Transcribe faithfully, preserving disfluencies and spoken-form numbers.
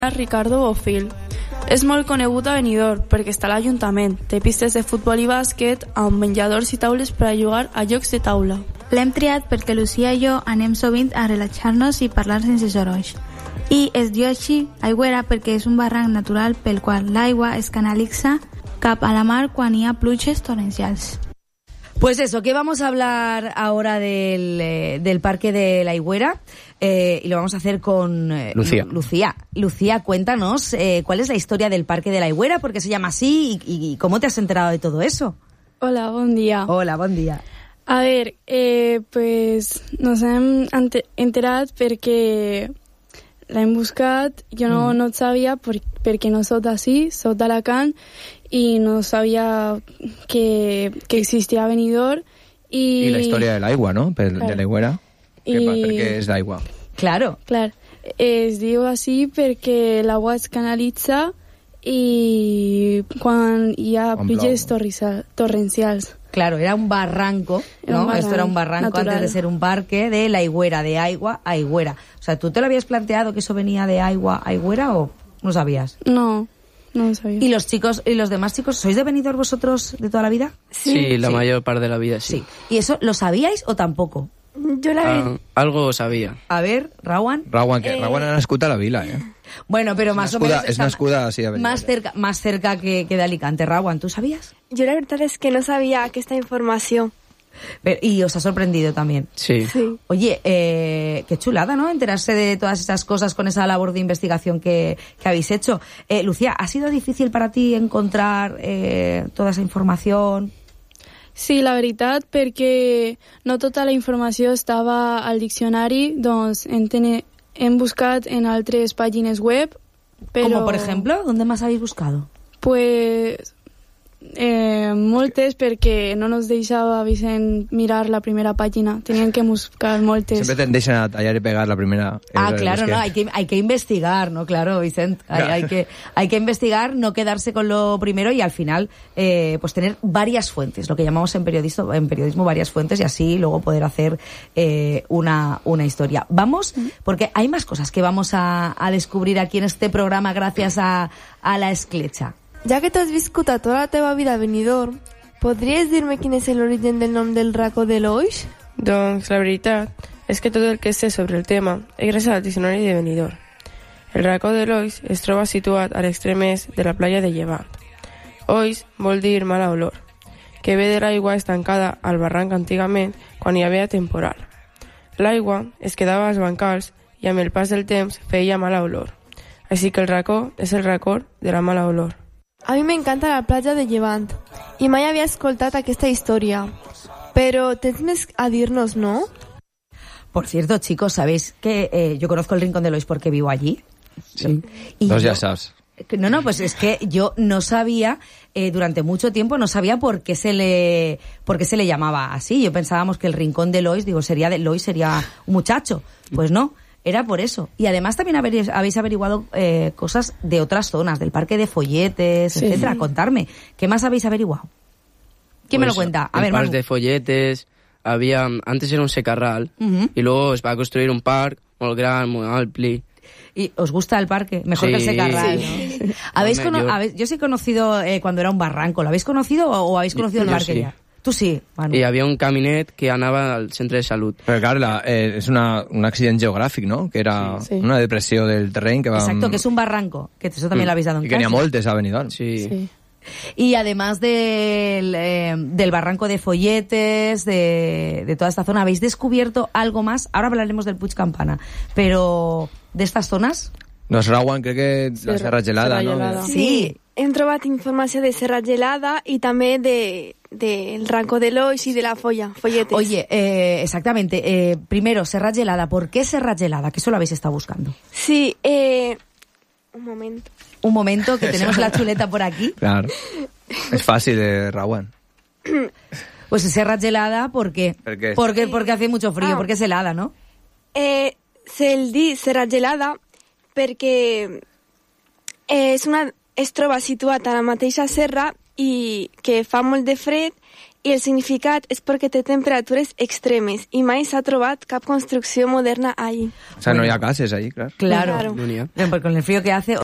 Ricardo Bofill. És molt conegut a Benidorm perquè està a l'Ajuntament. Té pistes de futbol i bàsquet amb menjadors i taules per a jugar a jocs de taula. L'hem triat perquè Lucía i jo anem sovint a relaxar-nos i parlar sense sorolls. I es diu així Aigüera perquè és un barranc natural pel qual l'aigua es canalitza cap a la mar quan hi ha pluges torrencials. Pues eso, que vamos a hablar ahora del, eh, del Parque de la Aigüera eh, y lo vamos a hacer con eh, Lucía. Lu- Lucía. Lucía, cuéntanos eh, cuál es la historia del Parque de la Aigüera, por qué se llama así y, y cómo te has enterado de todo eso. Hola, bon dia. Hola, bon dia. A ver, eh, pues nos hem ante- enterat perquè l'hem buscat. Jo no, Mm. no et sabia per, perquè no soc d'ací, soc d'Alacant i no sabia que, que existia Benidorm. I, I la història de l'aigua, no? Per, Clar. de l'aigüera. I- I... Per què és d'aigua? Claro. Clar, es diu així perquè l'aigua es canalitza i quan hi ha Quan pluges plou. torrisa- torrencials. Claro, era un barranco, Era ¿no? un barranco Esto era un barranco natural. antes de ser un parque de la Aigüera, de agua a Aigüera. O sea, ¿tú te lo habías planteado que eso venía de agua a Aigüera o no sabías? No, no lo sabia. ¿Y los chicos y los demás chicos, sois de Benidorm vosotros de toda la vida? Sí, la Sí. mayor parte de la vida, sí. Sí. ¿Y eso lo sabíais o tampoco? Jo la Ah, algo sabía. A ver, Rawan. Rawan, que Rawan ha nascut a la vila, eh? Bueno, pero más o nascuda- menos... és nascuda així a Benidorm. más cerca, más cerca que, que de Alicante. Rawan, ¿tú sabías? Jo la veritat és que no sabia aquesta informació. Pero- y os ha sorprendido también. Sí. Sí. Oye, eh, qué chulada, ¿no? Enterarse de todas esas cosas con esa labor de investigación que, que habéis hecho. Eh, Lucía, ¿ha sido difícil para ti encontrar eh, toda esa información? Sí, la veritat, perquè no tota la informació estava al diccionari, doncs hem, tene, hem buscat en altres pàgines web, però... Como por ejemplo, ¿dónde más habéis buscado? Pues eh, moltes, perquè no nos deixava Vicent mirar la primera pàgina. Teníem que buscar moltes. Sempre te deixen a tallar y pegar la primera. Ah, Eh, claro, es que- no, hay que, hay que investigar, ¿no? Claro, Vicent, hay, hay que, hay que investigar, no quedarse con lo primero y al final, eh, pues tener varias fuentes, lo que llamamos en periodismo, en periodismo varias fuentes y así luego poder hacer eh, una, una historia. Vamos, porque hay más cosas que vamos a, a descubrir aquí en este programa gracias a, a la escletxa. Ja que t'has viscut a tota la teva vida a Benidorm, podries dir-me quin és l'origen del nom del racó de l'Oix? Doncs la veritat és que tot el que sé sobre el tema és gràcies al diccionari de Benidorm. El racó de l'Oix es troba situat a l'extrem est de la playa de Llevant. Oix vol dir mala olor, que ve de l'aigua estancada al barranc antigament quan hi havia temporal. L'aigua es quedava als bancals i amb el pas del temps feia mala olor. Així que el racó és el racó de la mala olor. A mi m'encanta la platja de Llevant i mai havia escoltat aquesta història. Però tens més a dir-nos, no? Por cierto, chicos, ¿sabéis que eh, yo conozco el Rincón de Lois porque vivo allí? Sí. Y Dos ya yo- sabes. No, no, pues es que yo no sabía, eh, durante mucho tiempo no sabía por qué se le por qué se le llamaba así. Yo pensábamos que el Rincón de Lois, digo, sería de Lois sería un muchacho. Pues no, era por eso. Y además también habéis, habéis averiguado eh, cosas de otras zonas, del Parque de Folletes, Sí. etcétera. Contarme, ¿qué más habéis averiguado? ¿Quién me lo Pues, cuenta? A el ver, parc Manu. de folletes, había, antes era un secarral, Ujú. y luego es va construir un parc molt gran, molt ampli. ¿Y os gusta el parque? Mejor Sí. que el Secarral, Sí. ¿no? ¿Habéis Hombre, cono- yo- habéis- yo sí he conocido eh, cuando era un barranco. ¿Lo habéis conocido o, o habéis conocido el Yo parque sí. ya? Tú sí, Manu. I havia un caminet que anava al centre de salut. Però, clar, la, eh, és una, un accident geogràfic, no? Que era Sí. una depressió del terreny que va... Exacto, que es un barranco, que eso también Mm. lo habéis dado en I que n'hi ha clase. moltes a Benidorm. Sí. Sí. Y además del, eh, del barranco de Folletes, de, de toda esta zona, ¿habéis descubierto algo más? Ahora hablaremos del Puig Campana, pero ¿de estas zonas? Doncs Rawan, crec que la Serra Gelada, Serra no? Gelada. Sí. Hem trobat informació de Serra Gelada i també de, del Ranco de l'Oix i de la Folla, Folletes. Oye, eh, exactamente. Eh, primero, Serra Gelada. ¿Por qué Serra Gelada? Que eso lo habéis estado buscando. Sí, eh... Un moment. Un momento, que tenemos la chuleta por aquí. Clar. És fàcil, de Rawan. Pues Serra Gelada, ¿por qué? ¿Por qué? Porque, porque hace mucho frío, Ah. porque es helada, ¿no? Eh, se'l diu Serra Gelada perquè eh, és una, es troba situat a la mateixa serra i que fa molt de fred I el significat és perquè té temperatures extremes i mai s'ha trobat cap construcció moderna allí. O sea, no hi ha cases ahí, claro. Claro. Claro. No n'hi ha. Porque con el frío que hace...